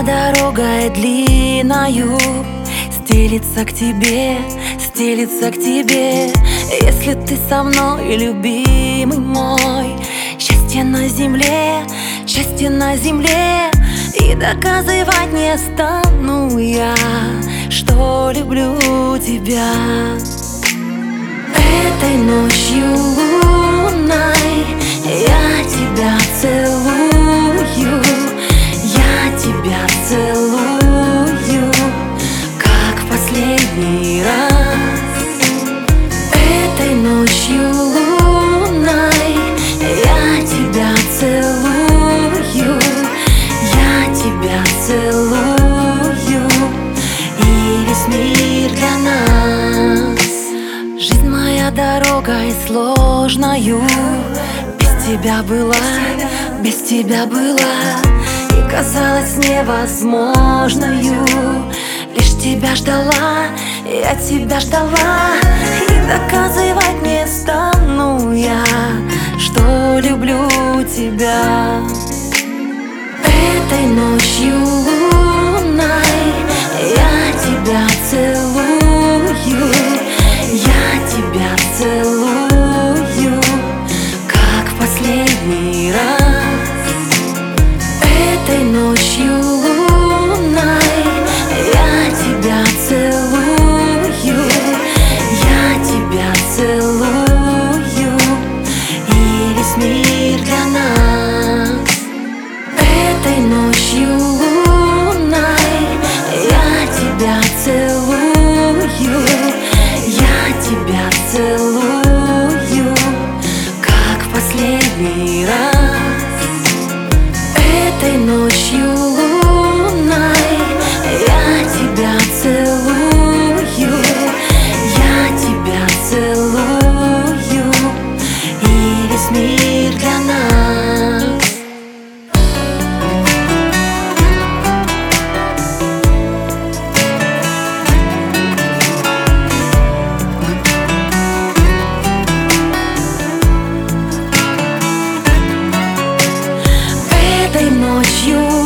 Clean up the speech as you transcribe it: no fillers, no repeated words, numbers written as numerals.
дорогой длинною стелится к тебе, стелится к тебе. Если ты со мной, любимый мой, счастье на земле, счастье на земле. И доказывать не стану я, что люблю тебя. Этой ночью лунной я тебя целую, я тебя целую, как в последний раз. Этой ночью лунной я тебя целую, я тебя целую, и весь мир для нас. Жизнь моя дорогой сложною без тебя была, без тебя была, и казалось невозможною. Лишь тебя ждала, я тебя ждала, и доказывать не стану я, что люблю тебя. Этой ночью лунной я тебя целую, я тебя целую, как в последний раз. Этой ночью лунной я тебя целую, я тебя целую, и весь мир для нас. Этой ночью лунной я тебя целую, я тебя целую, как в последний раз. Этой ночью лунной я тебя целую, я тебя целую, и весь мир для нас. Этой ночью